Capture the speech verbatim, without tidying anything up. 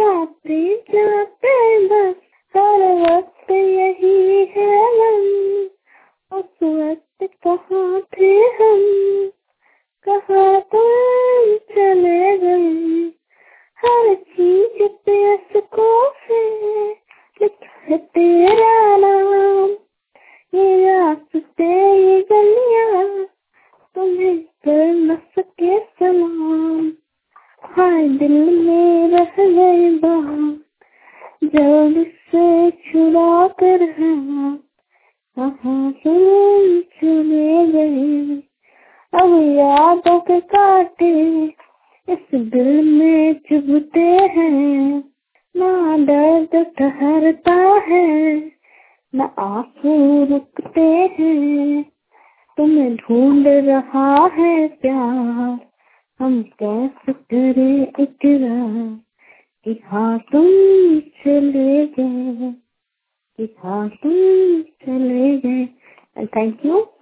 जाते जाते बस हर वक्त यही है मन, उस वक्त कहाँ थे हम, कहाँ तुम चले गए। हर चीज पे अशकों से लिखा है तेरा नाम, ये रास्ते ये गलियां तुम्हें कर न सके सलाम। हाय दिल में रह गए बाहर जल्द से छुड़ा कर है, कहाँ तुम चले गए। अब यादों के कांटे इस दिल में चुभते हैं, ना दर्द ठहरता है न आंसू रुकते हैं। तुम्हें ढूंढ रहा है प्यार, हम कैसे करें इकरार कि हाँ तुम चले गए, कि हाँ तुम चले गए। Thank you.